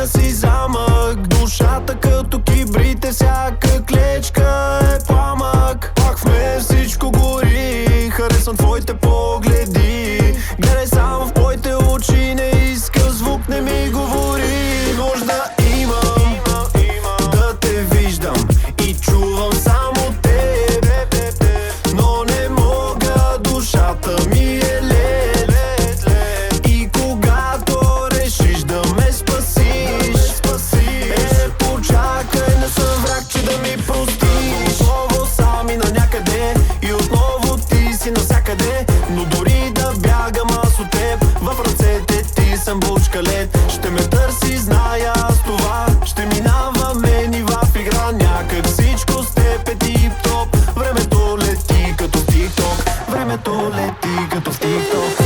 камина си замък. Душата като кибрите, всяка клечка е пламък. Пак в мен всичко гори, харесвам твоите погледи. Гледай само в моите очи, не иска звук, не ми говори. Нужда имам да те виждам и чувам само теб, но не мога, душата ми е лед. И когато решиш да ме спасиш, почакай, не съм враг, че да ми простиш. Отново сами на някъде и отново ти си навсякъде, но дори да бягам аз от теб, в ръцете ти съм бучка лед. Ще ме търси, зная аз това, ще минаваме нива в игра. Някак всичко с теб е тип-топ. Времето лети като в тик-ток, времето лети като в тик-ток.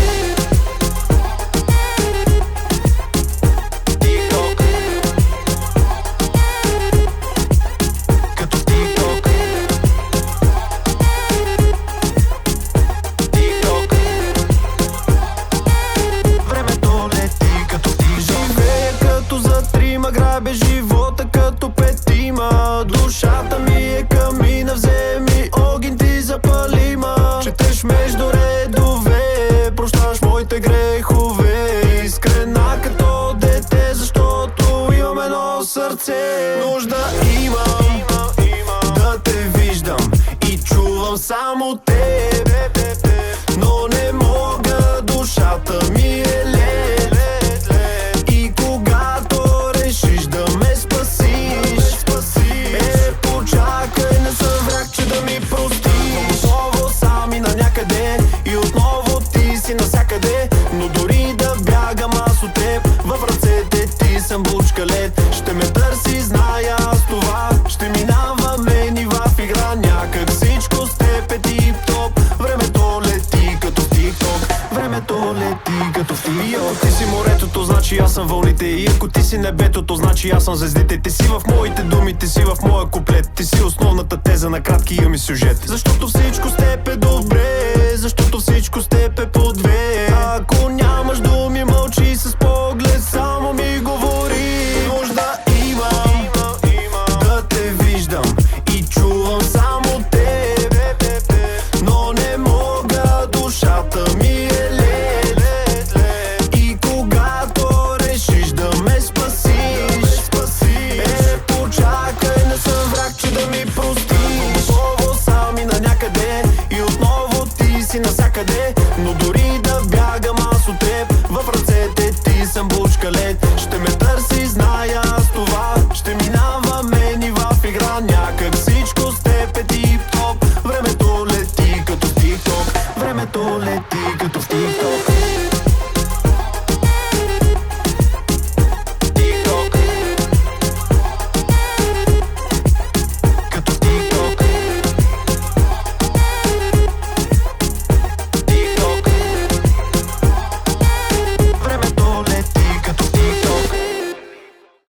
Грабе живота като петима. Душата ми е камина, вземи огън, ти запали ма. Четеш между редове, прощаш моите грехове. Искрена като дете, защото имам едно сърце. Нужда имам да те виждам и чувам само теб, но не мога, душата ми е лед. И когато решиш да ме спасиш, почакай, не съм враг, че да ми простиш. Отново сами на някъде и отново ти си навсякъде, но дори да бягам аз от теб, в ръцете ти съм бучка лед. Ще ме търси, зная аз това, ще минаваме нива в игра. Някак всичко с теб е тип-топ. Времето лети като в тик-ток, времето лети като в тик-ток. Ти си моретото, значи аз съм вълните. И ако ти си небето, то значи аз съм звездите. Ти си в моите думи, ти си в моя куплет. Ти си основната теза на кратки имам и сюжет. Защото всичко с теб е добре, защото всичко с теб е по две. Ако нямаш думи, мълчи с поглед, само ми говори. Нужда имам да те виждам и чувам само теб, но не мога, душата ми е лед. И когато решиш да ме спасиш, почакай, не съм враг, че да ми простиш. Отново сами на някъде и отново ти си навсякъде, но дори да бягам аз от теб, в ръцете ти съм бучка лед. Ще ме търси, зная аз това, ще минаваме нива в игра. Някак всичко с теб е тип-топ. Времето лети като в тик-ток, времето лети като в тик-ток.